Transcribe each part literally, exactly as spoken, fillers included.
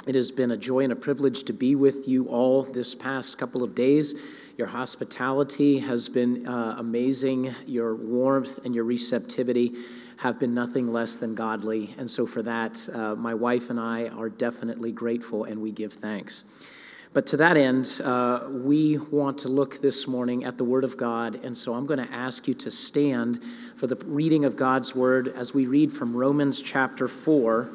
It has been a joy and a privilege to be with you all this past couple of days. Your hospitality has been uh, amazing. Your warmth and your receptivity have been nothing less than godly. And so for that, uh, my wife and I are definitely grateful, and we give thanks. But to that end, uh, we want to look this morning at the Word of God, and so I'm going to ask you to stand for the reading of God's Word as we read from Romans chapter four,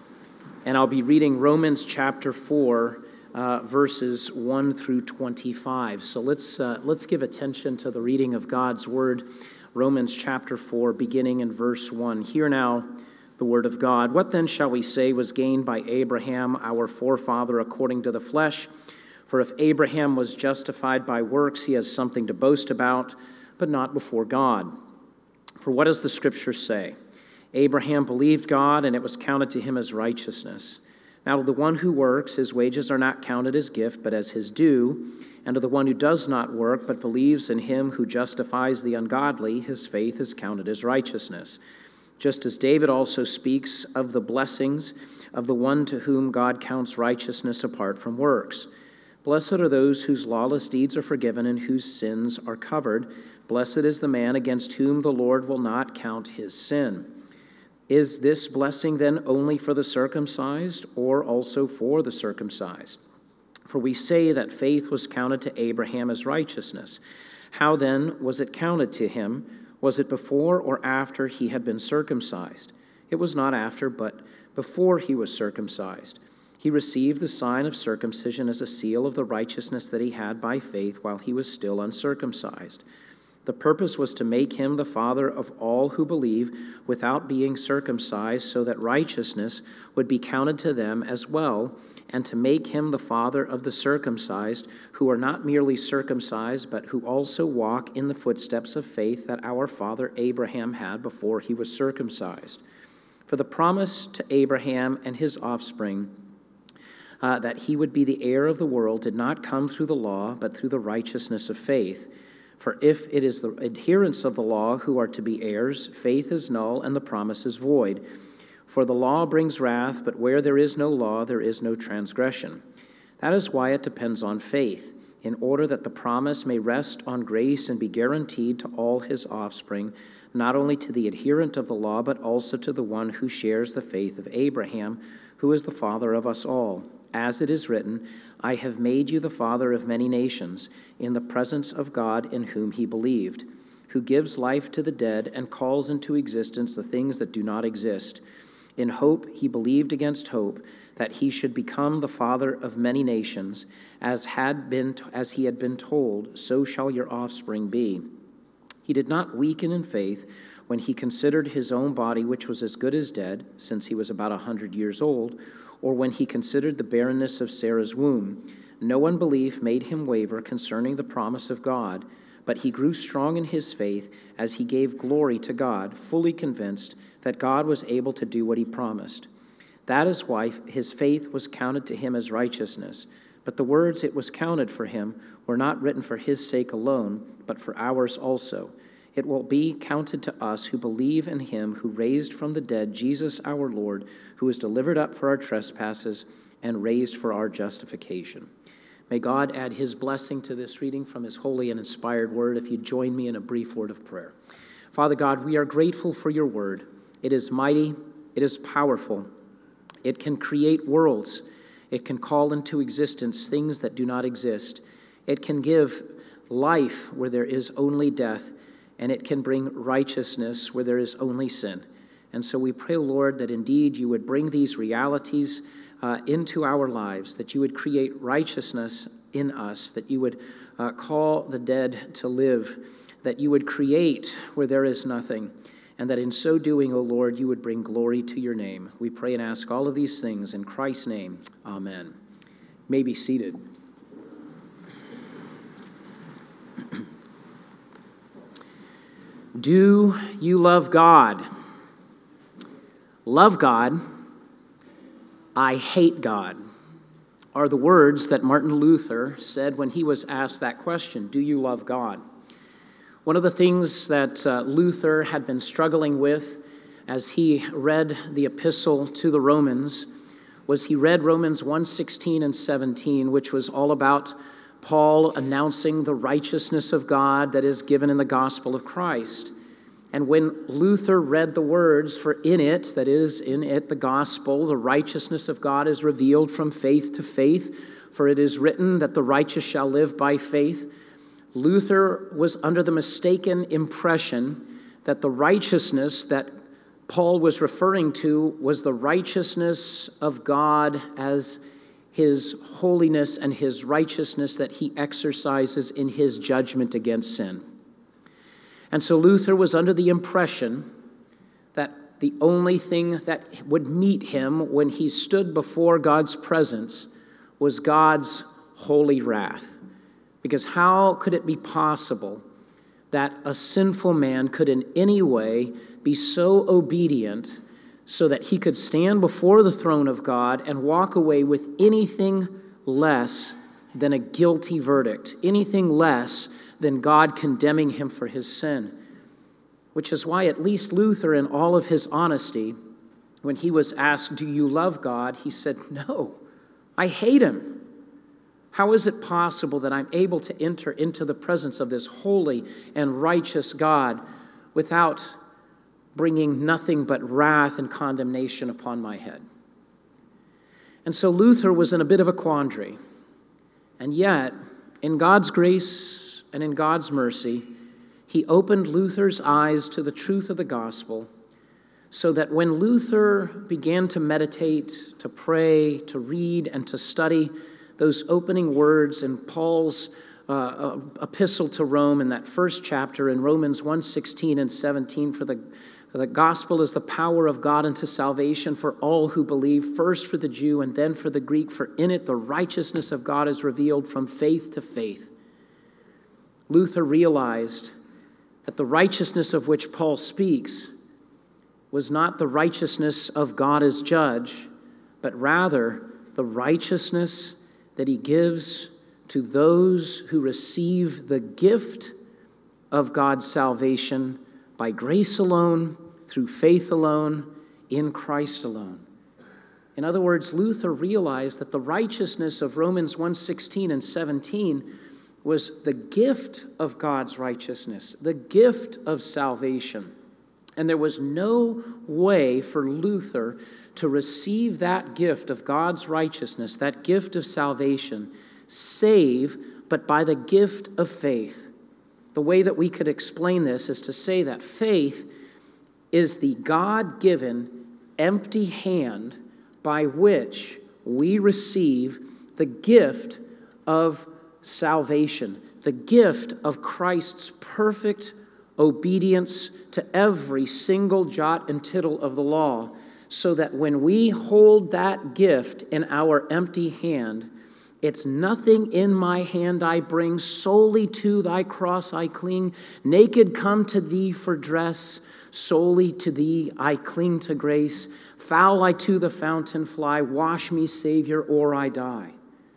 and I'll be reading Romans chapter four, uh, verses one through twenty-five. So let's uh, let's give attention to the reading of God's Word, Romans chapter four, beginning in verse one. Hear now the Word of God. What then shall we say was gained by Abraham, our forefather, according to the flesh? For if Abraham was justified by works, he has something to boast about, but not before God. For what does the Scripture say? Abraham believed God, and it was counted to him as righteousness. Now to the one who works, his wages are not counted as gift, but as his due. And to the one who does not work, but believes in him who justifies the ungodly, his faith is counted as righteousness. Just as David also speaks of the blessings of the one to whom God counts righteousness apart from works. Blessed are those whose lawless deeds are forgiven and whose sins are covered. Blessed is the man against whom the Lord will not count his sin. Is this blessing then only for the circumcised, or also for the circumcised? For we say that faith was counted to Abraham as righteousness. How then was it counted to him? Was it before or after he had been circumcised? It was not after, but before he was circumcised. He received the sign of circumcision as a seal of the righteousness that he had by faith while he was still uncircumcised. The purpose was to make him the father of all who believe without being circumcised, so that righteousness would be counted to them as well, and to make him the father of the circumcised, who are not merely circumcised, but who also walk in the footsteps of faith that our father Abraham had before he was circumcised. For the promise to Abraham and his offspring, uh, that he would be the heir of the world, did not come through the law, but through the righteousness of faith. For if it is the adherents of the law who are to be heirs, faith is null and the promise is void. For the law brings wrath, but where there is no law, there is no transgression. That is why it depends on faith, in order that the promise may rest on grace and be guaranteed to all his offspring, not only to the adherent of the law, but also to the one who shares the faith of Abraham, who is the father of us all. As it is written, I have made you the father of many nations, in the presence of God in whom he believed, who gives life to the dead and calls into existence the things that do not exist. In hope he believed against hope, that he should become the father of many nations, as had been as he had been told, so shall your offspring be. He did not weaken in faith when he considered his own body, which was as good as dead, since he was about a hundred years old, or when he considered the barrenness of Sarah's womb. No unbelief made him waver concerning the promise of God, but he grew strong in his faith as he gave glory to God, fully convinced that God was able to do what he promised. That is why his faith was counted to him as righteousness. But the words "it was counted for him" were not written for his sake alone, but for ours also. It will be counted to us who believe in him who raised from the dead Jesus our Lord, who was delivered up for our trespasses and raised for our justification. May God add his blessing to this reading from his holy and inspired word. If you join me in a brief word of prayer. Father God, we are grateful for your word. It is mighty. It is powerful. It can create worlds. It can call into existence things that do not exist. It can give life where there is only death, and it can bring righteousness where there is only sin. And so we pray, Lord, that indeed you would bring these realities uh, into our lives, that you would create righteousness in us, that you would uh, call the dead to live, that you would create where there is nothing, and that in so doing, O Lord, you would bring glory to your name. We pray and ask all of these things in Christ's name. Amen. You may be seated. Do you love God? Love God, I hate God, are the words that Martin Luther said when he was asked that question, do you love God? One of the things that uh, Luther had been struggling with as he read the epistle to the Romans was he read Romans one sixteen and seventeen, which was all about Paul announcing the righteousness of God that is given in the gospel of Christ. And when Luther read the words, for in it, that is, in it, the gospel, the righteousness of God is revealed from faith to faith, for it is written that the righteous shall live by faith, Luther was under the mistaken impression that the righteousness that Paul was referring to was the righteousness of God as his holiness and his righteousness that he exercises in his judgment against sin. And so Luther was under the impression that the only thing that would meet him when he stood before God's presence was God's holy wrath. Because how could it be possible that a sinful man could in any way be so obedient so that he could stand before the throne of God and walk away with anything less than a guilty verdict, anything less than God condemning him for his sin? Which is why at least Luther, in all of his honesty, when he was asked, do you love God? He said, no, I hate him. How is it possible that I'm able to enter into the presence of this holy and righteous God without bringing nothing but wrath and condemnation upon my head? And so Luther was in a bit of a quandary. And yet, in God's grace and in God's mercy, he opened Luther's eyes to the truth of the gospel so that when Luther began to meditate, to pray, to read, and to study those opening words in Paul's uh, epistle to Rome in that first chapter in Romans one sixteen and seventeen, for the, for the gospel is the power of God unto salvation for all who believe, first for the Jew and then for the Greek, for in it the righteousness of God is revealed from faith to faith. Luther realized that the righteousness of which Paul speaks was not the righteousness of God as judge, but rather the righteousness that he gives to those who receive the gift of God's salvation by grace alone, through faith alone, in Christ alone. In other words, Luther realized that the righteousness of Romans one sixteen and seventeen was the gift of God's righteousness, the gift of salvation. And there was no way for Luther to receive that gift of God's righteousness, that gift of salvation, save but by the gift of faith. The way that we could explain this is to say that faith is the God-given empty hand by which we receive the gift of salvation, the gift of Christ's perfect obedience to every single jot and tittle of the law, so that when we hold that gift in our empty hand, it's nothing in my hand I bring, solely to thy cross I cling, naked come to thee for dress, solely to thee I cling to grace, foul I to the fountain fly, wash me, Savior, or I die.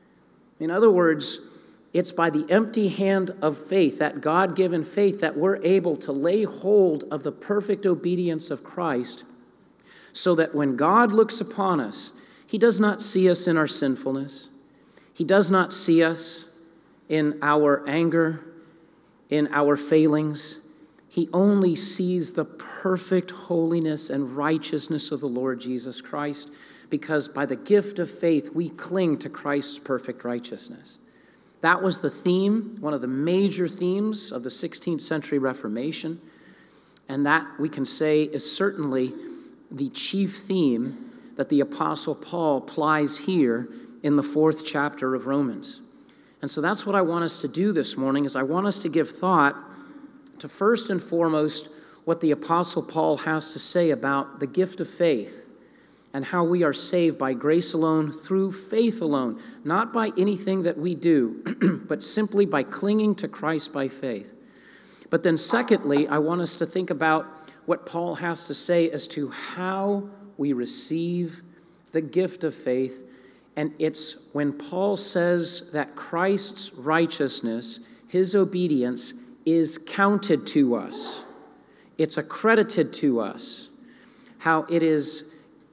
In other words, it's by the empty hand of faith, that God-given faith, that we're able to lay hold of the perfect obedience of Christ, so that when God looks upon us, he does not see us in our sinfulness. He does not see us in our anger, in our failings. He only sees the perfect holiness and righteousness of the Lord Jesus Christ, because by the gift of faith, we cling to Christ's perfect righteousness. That was the theme, one of the major themes of the sixteenth century Reformation. And that, we can say, is certainly the chief theme that the Apostle Paul applies here in the fourth chapter of Romans. And so that's what I want us to do this morning, is I want us to give thought to first and foremost what the Apostle Paul has to say about the gift of faith and how we are saved by grace alone, through faith alone, not by anything that we do, but simply by clinging to Christ by faith. But then secondly, I want us to think about what Paul has to say as to how we receive the gift of faith. And it's when Paul says that Christ's righteousness, his obedience, is counted to us. It's accredited to us. How it is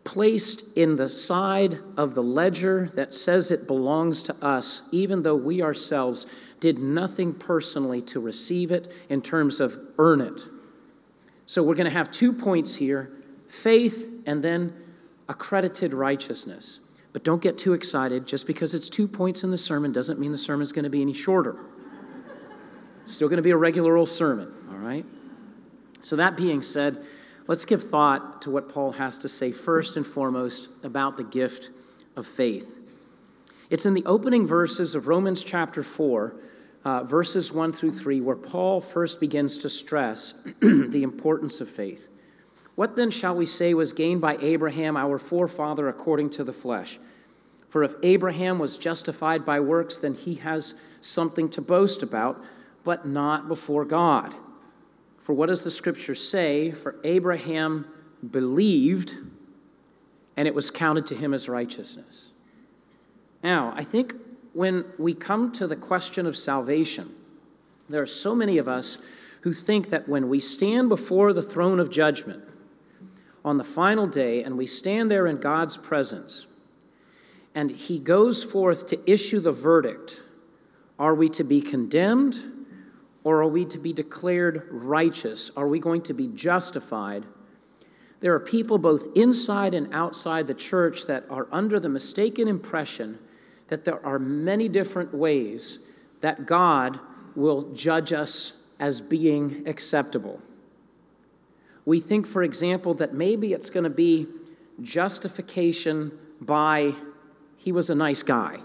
placed in the side of the ledger that says it belongs to us, even though we ourselves did nothing personally to receive it in terms of earn it. So we're going to have two points here, faith and then accredited righteousness. But don't get too excited. Just because it's two points in the sermon doesn't mean the sermon is going to be any shorter. It's still going to be a regular old sermon, all right? So that being said, let's give thought to what Paul has to say first and foremost about the gift of faith. It's in the opening verses of Romans chapter four, uh, verses one through three, where Paul first begins to stress the importance of faith. What then shall we say was gained by Abraham, our forefather, according to the flesh? For if Abraham was justified by works, then he has something to boast about, but not before God. For what does the Scripture say? For Abraham believed, and it was counted to him as righteousness. Now, I think when we come to the question of salvation, there are so many of us who think that when we stand before the throne of judgment on the final day, and we stand there in God's presence, and he goes forth to issue the verdict, are we to be condemned, or are we to be declared righteous? Are we going to be justified? There are people both inside and outside the church that are under the mistaken impression that there are many different ways that God will judge us as being acceptable. We think, for example, that maybe it's going to be justification by he was a nice guy.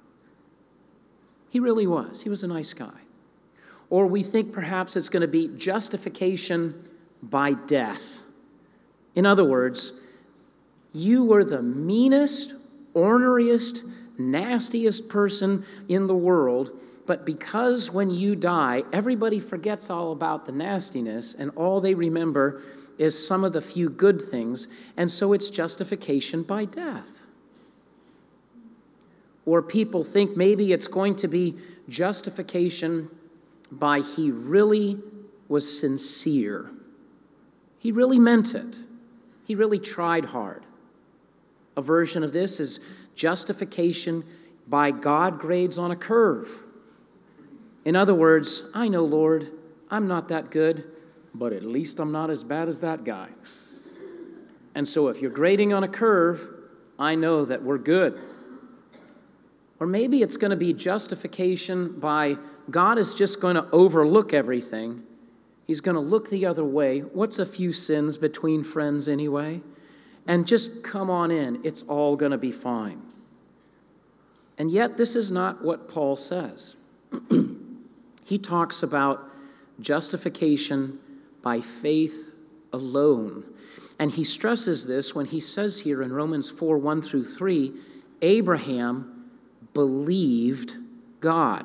He really was. He was a nice guy. Or we think perhaps it's going to be justification by death. In other words, you were the meanest, orneriest, nastiest person in the world, but because when you die, everybody forgets all about the nastiness, and all they remember is some of the few good things, and so it's justification by death. Or people think maybe it's going to be justification by he really was sincere. He really meant it. He really tried hard. A version of this is justification by God grades on a curve. In other words, I know, Lord, I'm not that good, but at least I'm not as bad as that guy. And so if you're grading on a curve, I know that we're good. Or maybe it's going to be justification by God is just going to overlook everything. He's going to look the other way. What's a few sins between friends anyway? And just come on in. It's all going to be fine. And yet this is not what Paul says. He talks about justification by faith alone. And he stresses this when he says here in Romans four, one through three, Abraham believed God.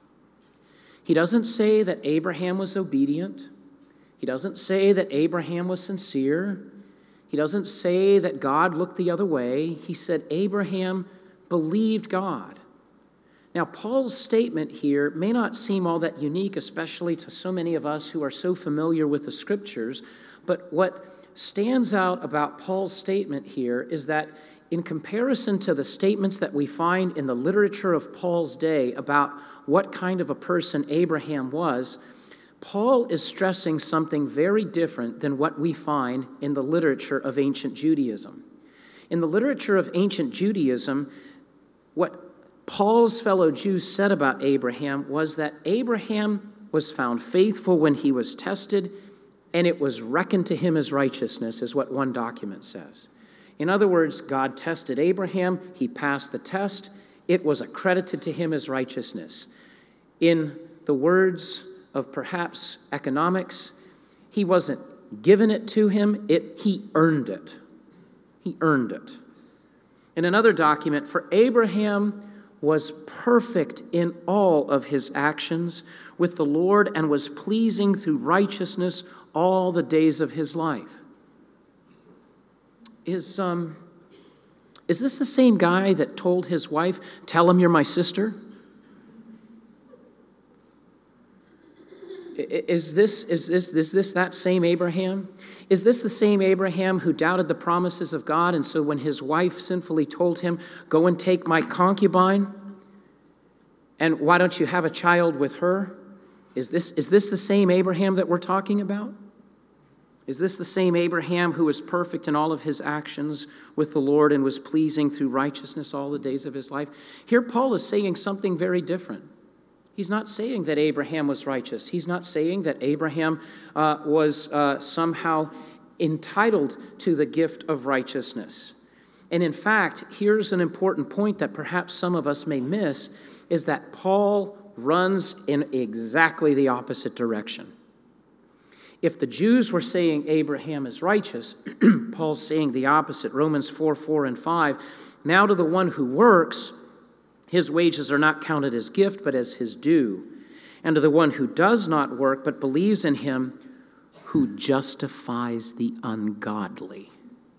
He doesn't say that Abraham was obedient. He doesn't say that Abraham was sincere. He doesn't say that God looked the other way. He said Abraham believed God. Now, Paul's statement here may not seem all that unique, especially to so many of us who are so familiar with the Scriptures, but what stands out about Paul's statement here is that in comparison to the statements that we find in the literature of Paul's day about what kind of a person Abraham was, Paul is stressing something very different than what we find in the literature of ancient Judaism. In the literature of ancient Judaism, what Paul's fellow Jews said about Abraham was that Abraham was found faithful when he was tested, and it was reckoned to him as righteousness, is what one document says. In other words, God tested Abraham, he passed the test, it was accredited to him as righteousness. In the words of perhaps economics, he wasn't given it to him, it he earned it. He earned it. In another document, for Abraham was perfect in all of his actions with the Lord and was pleasing through righteousness all the days of his life. Is, um, is this the same guy that told his wife, tell him you're my sister? is this, is this, is this that same Abraham? Is this the same Abraham who doubted the promises of God, and so when his wife sinfully told him, go and take my concubine, and why don't you have a child with her? Is this, is this the same Abraham that we're talking about? Is this the same Abraham who was perfect in all of his actions with the Lord and was pleasing through righteousness all the days of his life? Here Paul is saying something very different. He's not saying that Abraham was righteous. He's not saying that Abraham uh, was uh, somehow entitled to the gift of righteousness. And in fact, here's an important point that perhaps some of us may miss, is that Paul runs in exactly the opposite direction. If the Jews were saying Abraham is righteous, Paul's saying the opposite. Romans four, four, and five. Now to the one who works, his wages are not counted as gift, but as his due. And to the one who does not work, but believes in him who justifies the ungodly.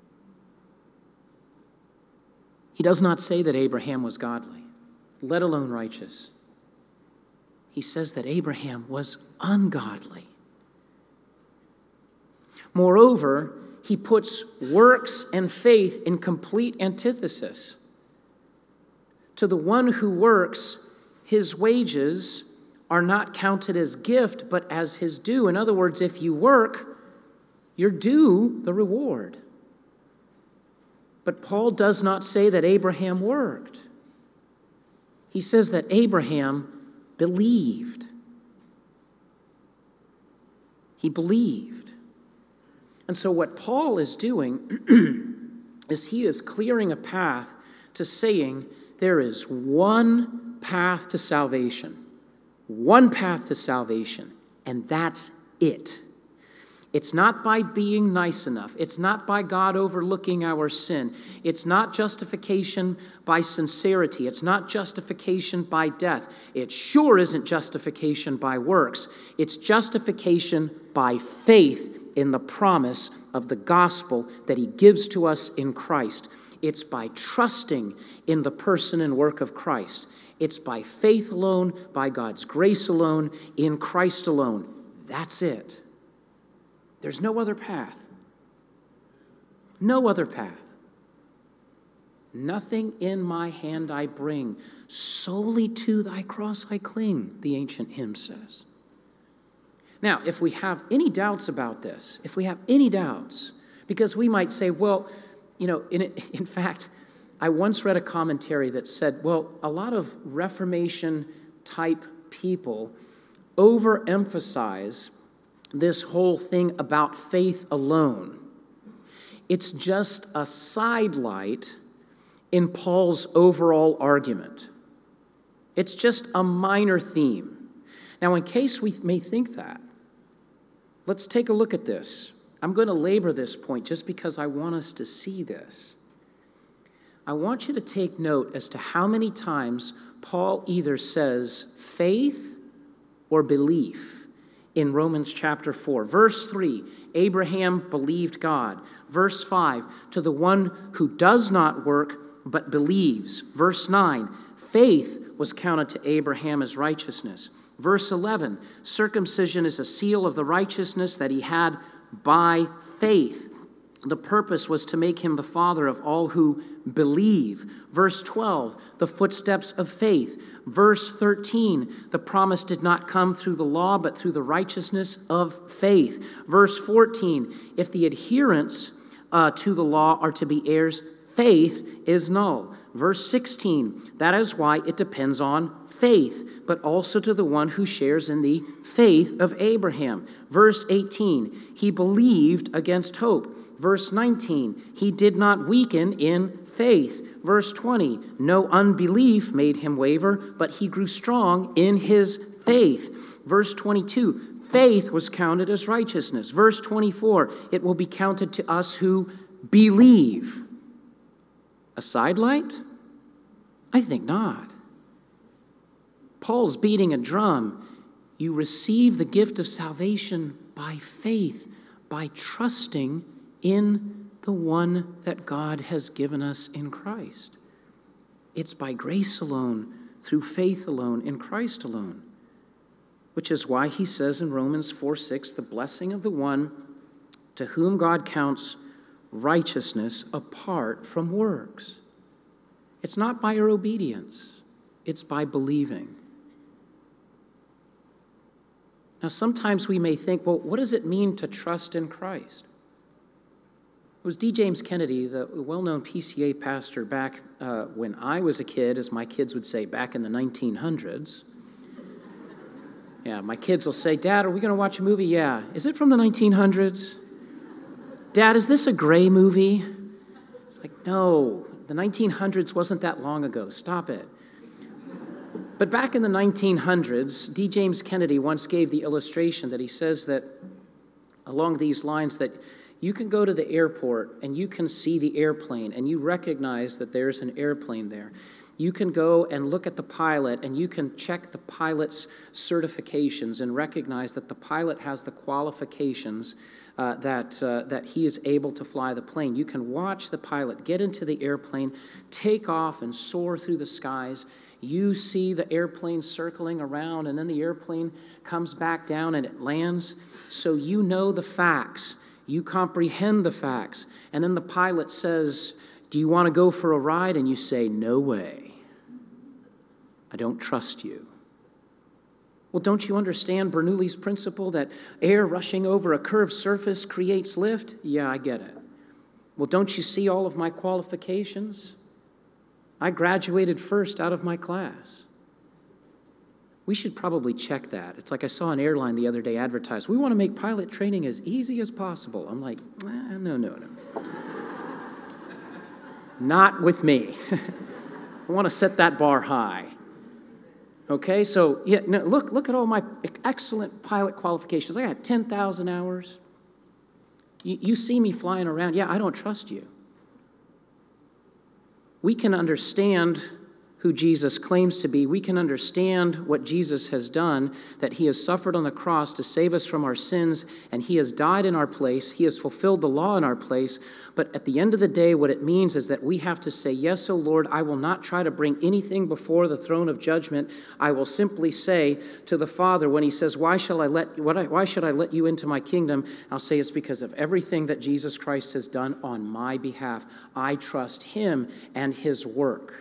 He does not say that Abraham was godly, let alone righteous. He says that Abraham was ungodly. Moreover, he puts works and faith in complete antithesis. To the one who works, his wages are not counted as gift, but as his due. In other words, if you work, you're due the reward. But Paul does not say that Abraham worked. He says that Abraham believed. He believed. And so what Paul is doing is he is clearing a path to saying there is one path to salvation. One path to salvation, and that's it. It's not by being nice enough. It's not by God overlooking our sin. It's not justification by sincerity. It's not justification by death. It sure isn't justification by works. It's justification by faith in the promise of the gospel that he gives to us in Christ. It's by trusting in the person and work of Christ. It's by faith alone, by God's grace alone, in Christ alone. That's it. There's no other path. No other path. Nothing in my hand I bring, solely to thy cross I cling, the ancient hymn says. Now, if we have any doubts about this, if we have any doubts, because we might say, well, you know, in, in fact, I once read a commentary that said, well, a lot of Reformation-type people overemphasize this whole thing about faith alone. It's just a sidelight in Paul's overall argument. It's just a minor theme. Now, in case we may think that, let's take a look at this. I'm going to labor this point just because I want us to see this. I want you to take note as to how many times Paul either says faith or belief in Romans chapter four. Verse three, Abraham believed God. Verse five, to the one who does not work but believes. Verse nine, faith was counted to Abraham as righteousness. Verse eleven, circumcision is a seal of the righteousness that he had by faith. The purpose was to make him the father of all who believe. Verse twelve, the footsteps of faith. Verse thirteen, the promise did not come through the law, but through the righteousness of faith. Verse fourteen, if the adherents uh, to the law are to be heirs, faith is null. Verse sixteen, that is why it depends on faith, but also to the one who shares in the faith of Abraham. Verse eighteen, he believed against hope. Verse nineteen, he did not weaken in faith. Verse twenty, no unbelief made him waver, but he grew strong in his faith. Verse twenty-two, faith was counted as righteousness. Verse twenty-four, it will be counted to us who believe. A sidelight? I think not. Paul's beating a drum. You receive the gift of salvation by faith, by trusting in the one that God has given us in Christ. It's by grace alone, through faith alone, in Christ alone. which is why he says in Romans four six, the blessing of the one to whom God counts righteousness apart from works. It's not by our obedience, it's by believing. Now, sometimes we may think, well, what does it mean to trust in Christ? It was D. James Kennedy, the well-known P C A pastor back uh, when I was a kid, as my kids would say, back in the nineteen hundreds. Yeah, my kids will say, Dad, are we going to watch a movie? Yeah. Is it from the nineteen hundreds? Dad, is this a gray movie? It's like, no, the nineteen hundreds wasn't that long ago. Stop it. But back in the nineteen hundreds, D. James Kennedy once gave the illustration that he says that along these lines that you can go to the airport and you can see the airplane and you recognize that there's an airplane there. You can go and look at the pilot and you can check the pilot's certifications and recognize that the pilot has the qualifications uh, that, uh, that he is able to fly the plane. You can watch the pilot get into the airplane, take off and soar through the skies. You see the airplane circling around, and then the airplane comes back down and it lands. So you know the facts. You comprehend the facts. And then the pilot says, do you want to go for a ride? And you say, no way. I don't trust you. Well, don't you understand Bernoulli's principle that air rushing over a curved surface creates lift? Yeah, I get it. Well, don't you see all of my qualifications? I graduated first out of my class. We should probably check that. It's like I saw an airline the other day advertise, we want to make pilot training as easy as possible. I'm like, eh, no, no, no. Not with me. I want to set that bar high. Okay, so yeah, no, look, look at all my excellent pilot qualifications. I got ten thousand hours. You, you see me flying around. Yeah, I don't trust you. We can understand who Jesus claims to be. We can understand what Jesus has done, that he has suffered on the cross to save us from our sins, and he has died in our place. He has fulfilled the law in our place. But at the end of the day, what it means is that we have to say, yes, O Lord, I will not try to bring anything before the throne of judgment. I will simply say to the Father when he says, why shall I let, why should I let you into my kingdom? I'll say it's because of everything that Jesus Christ has done on my behalf. I trust him and his work.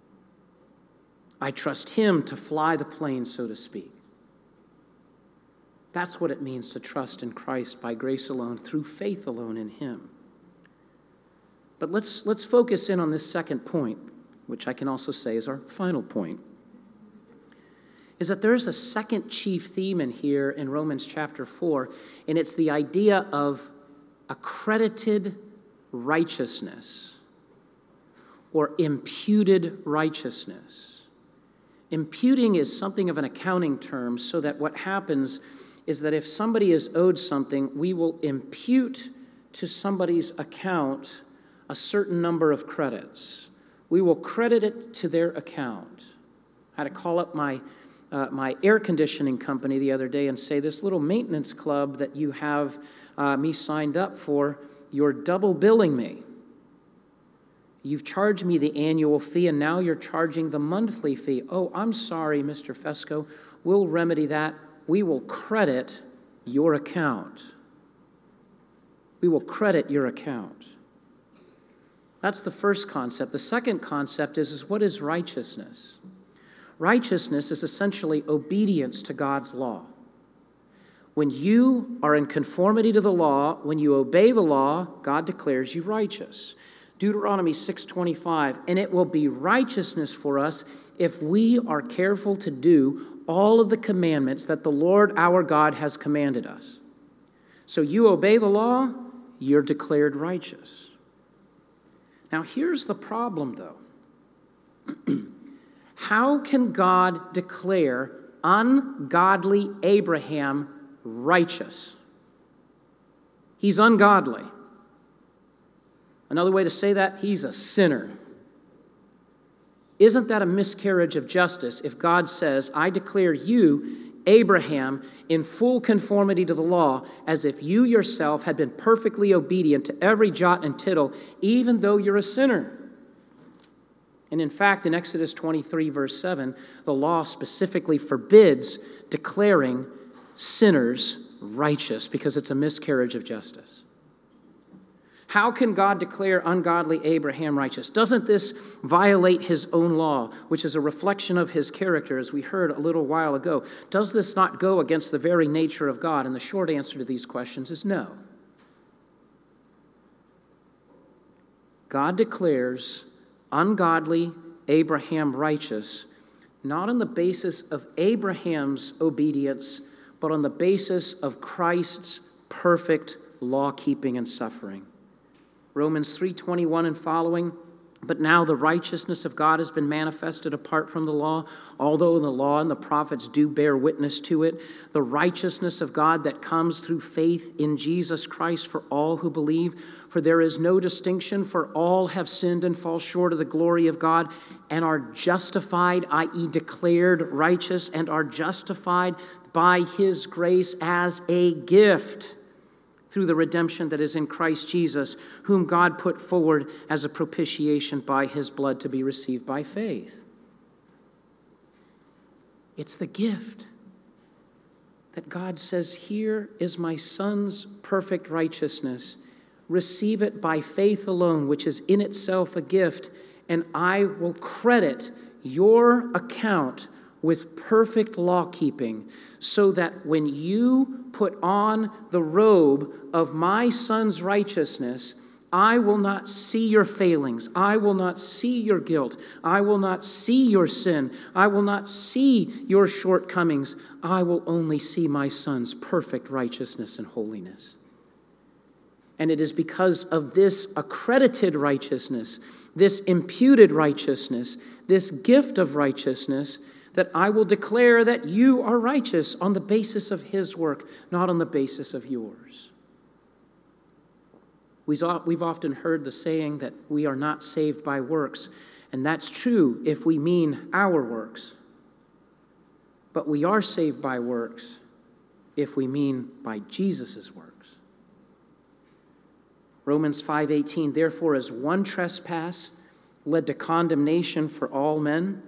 I trust him to fly the plane, so to speak. That's what it means to trust in Christ by grace alone, through faith alone in him. But let's, let's focus in on this second point, which I can also say is our final point, is that there's a second chief theme in here in Romans chapter four, and it's the idea of accredited righteousness or imputed righteousness. Imputing is something of an accounting term, so that what happens is that if somebody is owed something, we will impute to somebody's account a certain number of credits. We will credit it to their account. I had to call up my, uh, my air conditioning company the other day and say, this little maintenance club that you have uh, me signed up for, you're double billing me. You've charged me the annual fee, and now you're charging the monthly fee. Oh, I'm sorry, Mister Fesco. We'll remedy that. We will credit your account. We will credit your account. That's the first concept. The second concept is, is what is righteousness? Righteousness is essentially obedience to God's law. When you are in conformity to the law, when you obey the law, God declares you righteous. Deuteronomy six twenty-five, and it will be righteousness for us if we are careful to do all of the commandments that the Lord our God has commanded us. So you obey the law, you're declared righteous. Now here's the problem, though. How can God declare ungodly Abraham righteous? He's ungodly. Another way to say that, he's a sinner. Isn't that a miscarriage of justice if God says, I declare you, Abraham, in full conformity to the law, as if you yourself had been perfectly obedient to every jot and tittle, even though you're a sinner? And in fact, in Exodus twenty-three, verse seven, the law specifically forbids declaring sinners righteous because it's a miscarriage of justice. How can God declare ungodly Abraham righteous? Doesn't this violate his own law, which is a reflection of his character, as we heard a little while ago? Does this not go against the very nature of God? And the short answer to these questions is no. God declares ungodly Abraham righteous, not on the basis of Abraham's obedience, but on the basis of Christ's perfect law-keeping and suffering. Romans three twenty-one and following, but now the righteousness of God has been manifested apart from the law, although the law and the prophets do bear witness to it. The righteousness of God that comes through faith in Jesus Christ for all who believe. For there is no distinction, for all have sinned and fall short of the glory of God and are justified, that is declared righteous, and are justified by his grace as a gift through the redemption that is in Christ Jesus, whom God put forward as a propitiation by his blood to be received by faith. It's the gift that God says, here is my son's perfect righteousness. Receive it by faith alone, which is in itself a gift, and I will credit your account with perfect law-keeping, so that when you put on the robe of my son's righteousness, I will not see your failings. I will not see your guilt. I will not see your sin. I will not see your shortcomings. I will only see my son's perfect righteousness and holiness. And it is because of this accredited righteousness, this imputed righteousness, this gift of righteousness, that I will declare that you are righteous on the basis of his work, not on the basis of yours. We've often heard the saying that we are not saved by works, and that's true if we mean our works. But we are saved by works if we mean by Jesus' works. Romans five eighteen, therefore, as one trespass led to condemnation for all men,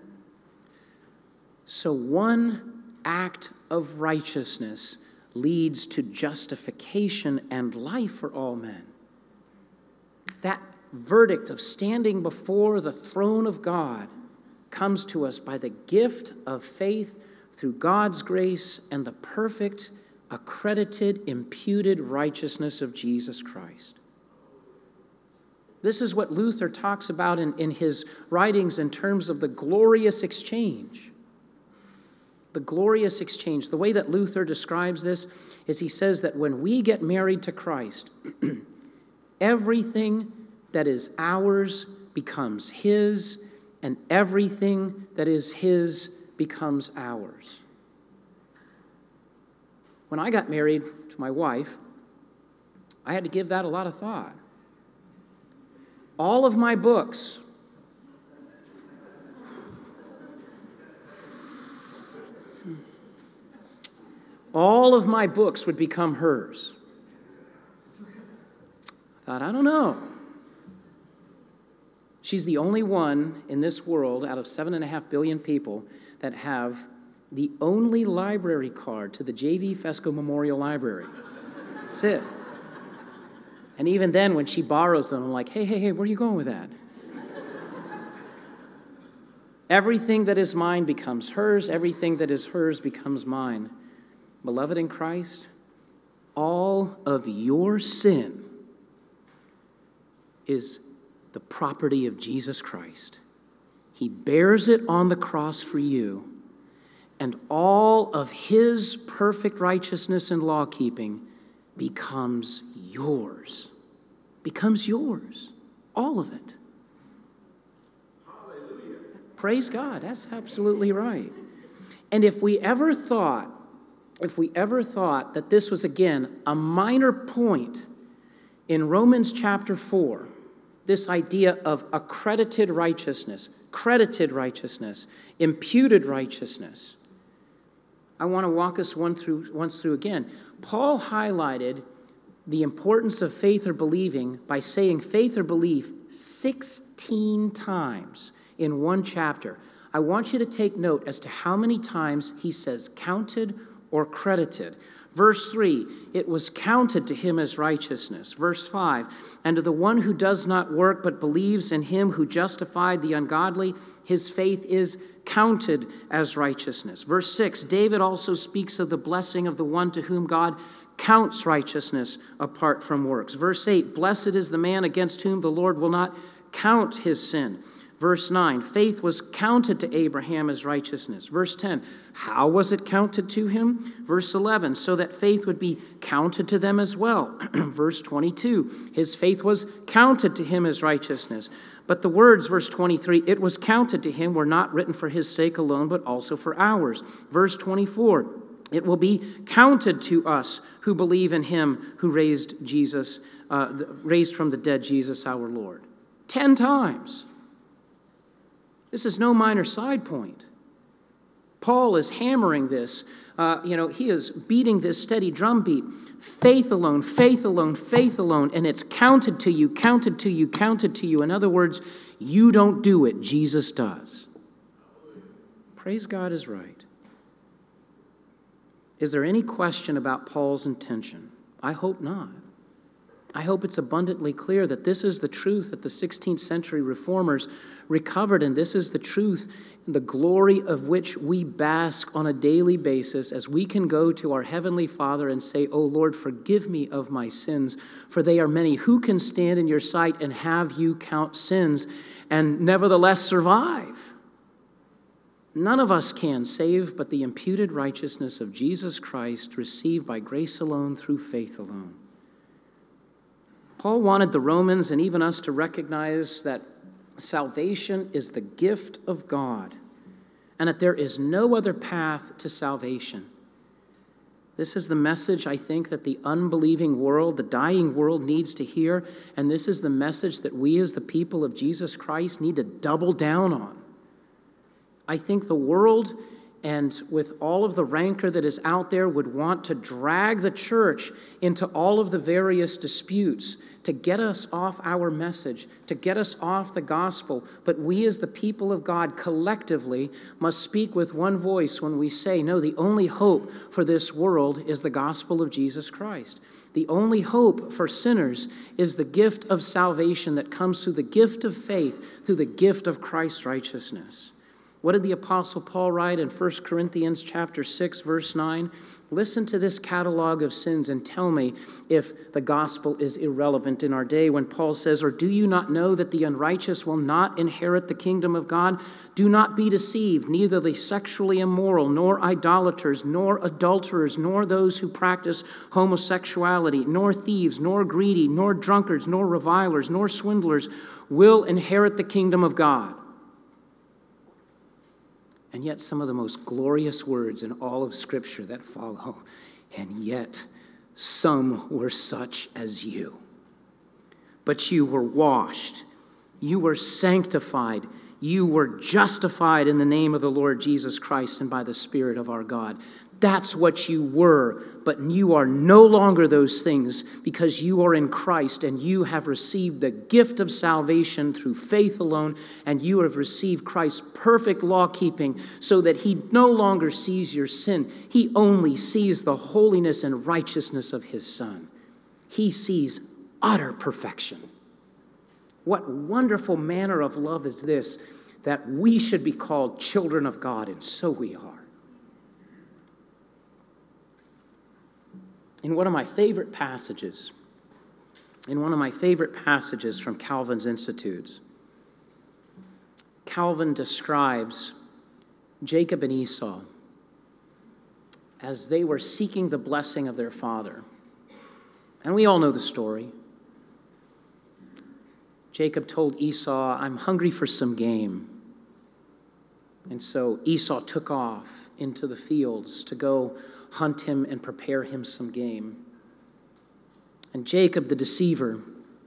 so one act of righteousness leads to justification and life for all men. That verdict of standing before the throne of God comes to us by the gift of faith through God's grace and the perfect, accredited, imputed righteousness of Jesus Christ. This is what Luther talks about in, in his writings in terms of the glorious exchange. The glorious exchange. The way that Luther describes this is he says that when we get married to Christ, everything that is ours becomes his, and everything that is his becomes ours. When I got married to my wife, I had to give that a lot of thought. All of my books, all of my books would become hers. I thought, I don't know. She's the only one in this world out of seven and a half billion people that have the only library card to the J V Fesco Memorial Library. That's it. And even then, when she borrows them, I'm like, hey, hey, hey, where are you going with that? Everything that is mine becomes hers. Everything that is hers becomes mine. Beloved in Christ, all of your sin is the property of Jesus Christ. He bears it on the cross for you, and all of his perfect righteousness and law-keeping becomes yours. Becomes yours. All of it. Hallelujah. Praise God. That's absolutely right. And if we ever thought If we ever thought that this was, again, a minor point in Romans chapter four, this idea of accredited righteousness, credited righteousness, imputed righteousness, I want to walk us one through, once through again. Paul highlighted the importance of faith or believing by saying faith or belief sixteen times in one chapter. I want you to take note as to how many times he says counted or credited. Verse three, it was counted to him as righteousness. Verse five, and to the one who does not work but believes in him who justified the ungodly, his faith is counted as righteousness. Verse six, David also speaks of the blessing of the one to whom God counts righteousness apart from works. Verse eight, blessed is the man against whom the Lord will not count his sin. Verse nine, faith was counted to Abraham as righteousness. Verse ten, how was it counted to him? Verse eleven, so that faith would be counted to them as well. Verse twenty-two, his faith was counted to him as righteousness. But the words, verse twenty-three, it was counted to him, were not written for his sake alone, but also for ours. Verse twenty-four, it will be counted to us who believe in him who raised Jesus, uh, raised from the dead Jesus our Lord. Ten times. This is no minor side point. Paul is hammering this. Uh, you know, he is beating this steady drumbeat. Faith alone, faith alone, faith alone, and it's counted to you, counted to you, counted to you. In other words, you don't do it, Jesus does. Praise God is right. Is there any question about Paul's intention? I hope not. I hope it's abundantly clear that this is the truth that the sixteenth century reformers recovered, and this is the truth, the glory of which we bask on a daily basis as we can go to our Heavenly Father and say, "Oh Lord, forgive me of my sins, for they are many. Who can stand in your sight and have you count sins and nevertheless survive?" None of us can, save but the imputed righteousness of Jesus Christ, received by grace alone through faith alone. Paul wanted the Romans and even us to recognize that salvation is the gift of God and that there is no other path to salvation. This is the message, I think, that the unbelieving world, the dying world, needs to hear, and this is the message that we as the people of Jesus Christ need to double down on. I think the world, and with all of the rancor that is out there, would want to drag the church into all of the various disputes to get us off our message, to get us off the gospel. But we as the people of God collectively must speak with one voice when we say, no, the only hope for this world is the gospel of Jesus Christ. The only hope for sinners is the gift of salvation that comes through the gift of faith, through the gift of Christ's righteousness. What did the Apostle Paul write in First Corinthians chapter six, verse nine? Listen to this catalog of sins and tell me if the gospel is irrelevant in our day when Paul says, "Or do you not know that the unrighteous will not inherit the kingdom of God? Do not be deceived, neither the sexually immoral, nor idolaters, nor adulterers, nor those who practice homosexuality, nor thieves, nor greedy, nor drunkards, nor revilers, nor swindlers will inherit the kingdom of God." And yet some of the most glorious words in all of Scripture that follow. And yet some were such as you. But you were washed. You were sanctified. You were justified in the name of the Lord Jesus Christ and by the Spirit of our God. That's what you were, but you are no longer those things because you are in Christ and you have received the gift of salvation through faith alone, and you have received Christ's perfect law-keeping so that he no longer sees your sin. He only sees the holiness and righteousness of his Son. He sees utter perfection. What wonderful manner of love is this, that we should be called children of God, and so we are. In one of my favorite passages, in one of my favorite passages from Calvin's Institutes, Calvin describes Jacob and Esau as they were seeking the blessing of their father. And we all know the story. Jacob told Esau, "I'm hungry for some game." And so Esau took off into the fields to go hunt him and prepare him some game. And Jacob, the deceiver,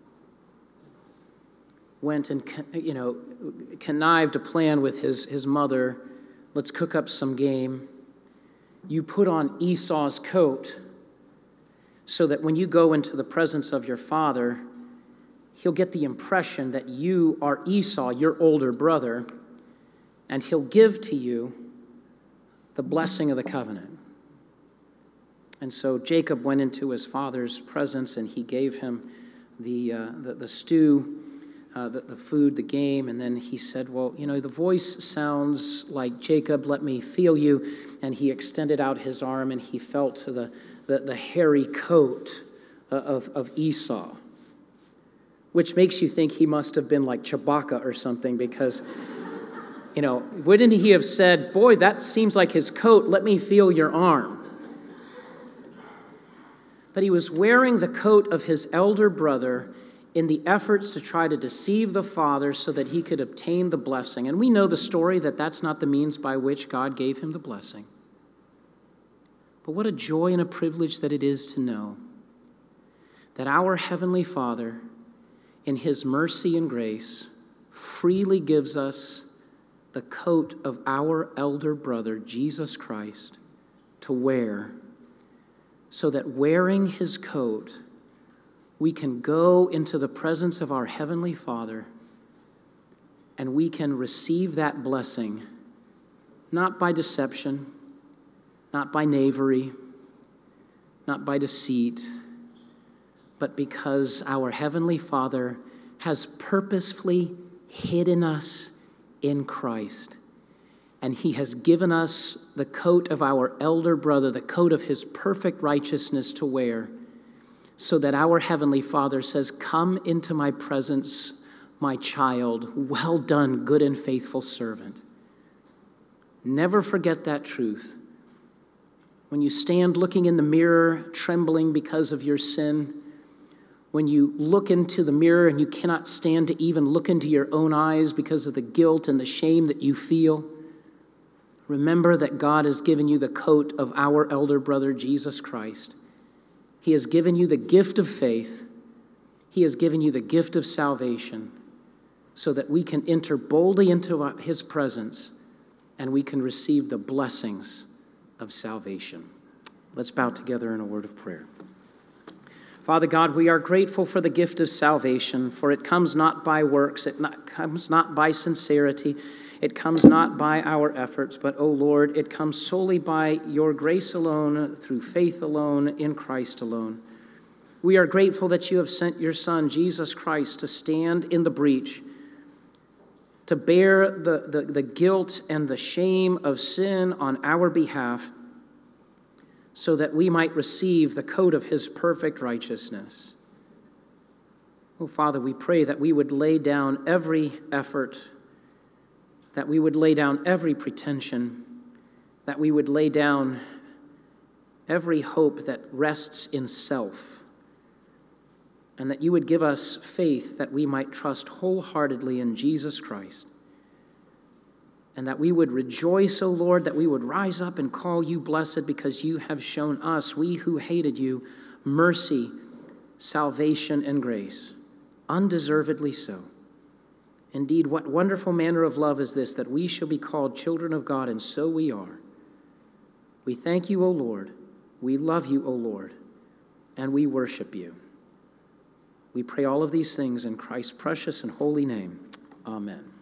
went and, you know, connived a plan with his, his mother. Let's cook up some game. You put on Esau's coat so that when you go into the presence of your father, he'll get the impression that you are Esau, your older brother, and he'll give to you the blessing of the covenant. And so Jacob went into his father's presence, and he gave him the uh, the, the stew, uh, the, the food, the game, and then he said, well, you know, the voice sounds like Jacob, let me feel you. And he extended out his arm, and he felt the, the, the hairy coat of, of Esau, which makes you think he must have been like Chewbacca or something, because, you know, wouldn't he have said, boy, that seems like his coat, let me feel your arm. But he was wearing the coat of his elder brother in the efforts to try to deceive the father so that he could obtain the blessing. And we know the story that that's not the means by which God gave him the blessing. But what a joy and a privilege that it is to know that our Heavenly Father, in his mercy and grace, freely gives us the coat of our elder brother, Jesus Christ, to wear, so that wearing his coat, we can go into the presence of our Heavenly Father and we can receive that blessing, not by deception, not by knavery, not by deceit, but because our Heavenly Father has purposefully hidden us in Christ. And he has given us the coat of our elder brother, the coat of his perfect righteousness to wear, so that our Heavenly Father says, come into my presence, my child, well done, good and faithful servant. Never forget that truth. When you stand looking in the mirror, trembling because of your sin, when you look into the mirror and you cannot stand to even look into your own eyes because of the guilt and the shame that you feel, remember that God has given you the coat of our elder brother, Jesus Christ. He has given you the gift of faith. He has given you the gift of salvation so that we can enter boldly into his presence and we can receive the blessings of salvation. Let's bow together in a word of prayer. Father God, we are grateful for the gift of salvation, for it comes not by works, it not, comes not by sincerity, it comes not by our efforts, but, O Lord, it comes solely by your grace alone, through faith alone, in Christ alone. We are grateful that you have sent your Son, Jesus Christ, to stand in the breach, to bear the, the, the guilt and the shame of sin on our behalf, so that we might receive the coat of his perfect righteousness. Oh, Father, we pray that we would lay down every effort, that we would lay down every pretension, that we would lay down every hope that rests in self, and that you would give us faith that we might trust wholeheartedly in Jesus Christ, and that we would rejoice, O Lord, that we would rise up and call you blessed because you have shown us, we who hated you, mercy, salvation, and grace, undeservedly so. Indeed, what wonderful manner of love is this, that we shall be called children of God, and so we are. We thank you, O Lord. We love you, O Lord, and we worship you. We pray all of these things in Christ's precious and holy name. Amen.